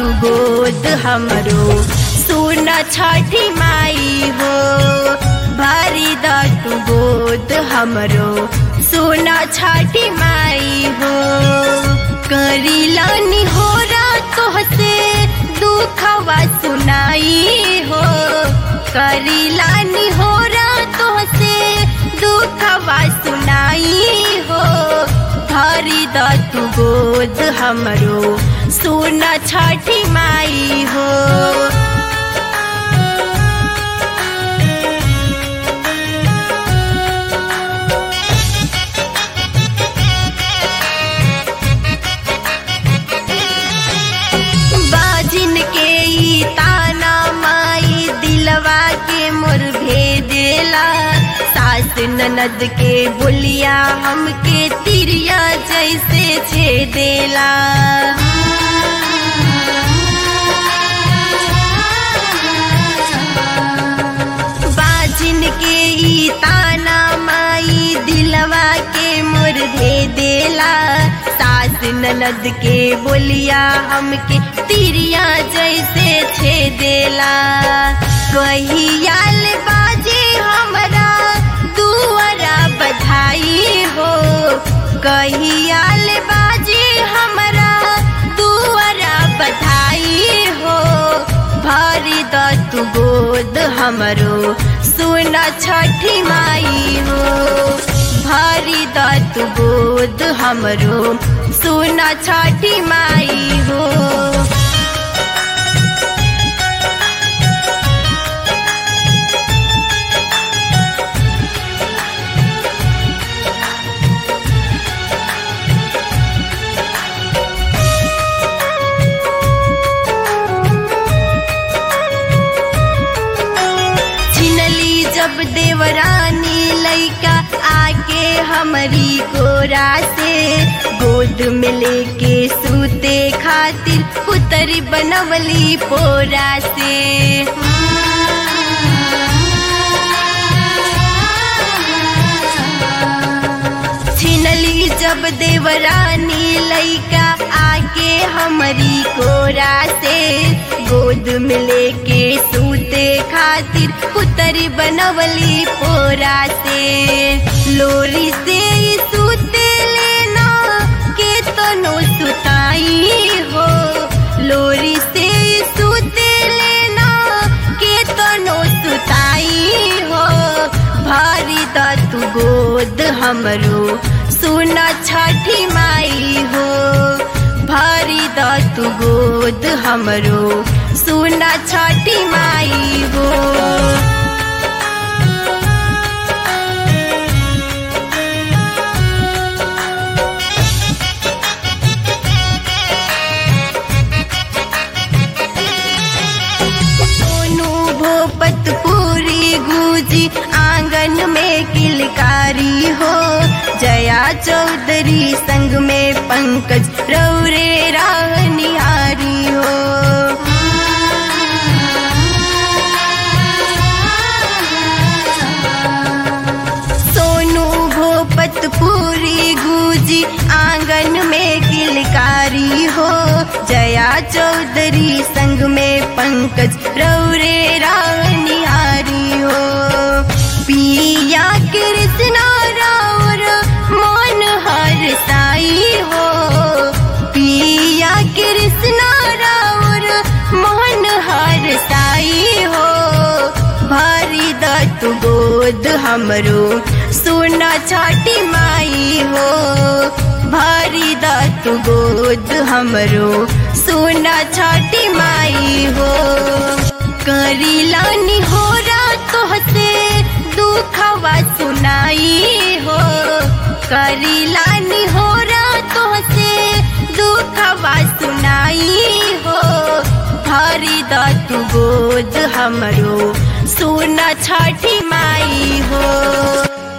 तू गोद हमरो सुन छठी माई हो भरी द तू गोद हमरो सुन छठी माई हो करीलानी हो तोहसे दुखवा सुनाई हो करीलानी हो तोहसे दुखवा सुनाई हो भरी द तू गोद हमरो सुन छठी माई हो बाजिन के ई ताना माई दिलवा के मोर भेदेला सास ननद के बोलिया हमके तिरिया जैसे छेदेला बाजिन के ई ताना माई दिलवा के मोर भेदेला सास ननद के बोलिया हमके तिरिया जैसे छेदेला कहियाल बाजे हमरा दुआरा बधाई हो कहियाल बाजे हमरा दुआरा बधाई हो भरी द तू गोद हमरो सुन छठी माई हो भरी द तू गोद हमरो सुन छठी माई हो जब देवरानी लइका आके हमारी गोरा से गोद में लेके सूते खातिर पुतरी बनवली पोरा से छिनली जब देवरानी लइका आके हमारी गोरा से गोद में लेके सूते खातिर पुतरी बनवली पोरा से लोरी से सूते लेना के तनो सुताई हो लोरी से सूते लेना के तनो सुताई हो भरी द तू गोद हमरो सुन छठी माई हो भरी द तू गोद हमरो सुन छठी माई हो पूरी गूंजी आंगन में किलकारी हो जया चौधरी संग में पंकज रौरे राह निहारी हो सोनू भोपत पूरी गूंजी आंगन में किलकारी हो जया चौधरी संग में पंकज रौरे राह निहारी हो पिया कृष्णा राउर मन हर साई हो पिया कृष्णा राउर मन हर साई हो भरी द तू गोद हमरो सुन छठी माई हो भरी द तू गोद हमरो सुन छठी माई हो करीलानी हो तोहसे दुखवा सुनाई हो करीलानी हो तोहसे दुखवा सुनाई हो भरी द तू गोद हमरो सुन छठी माई हो।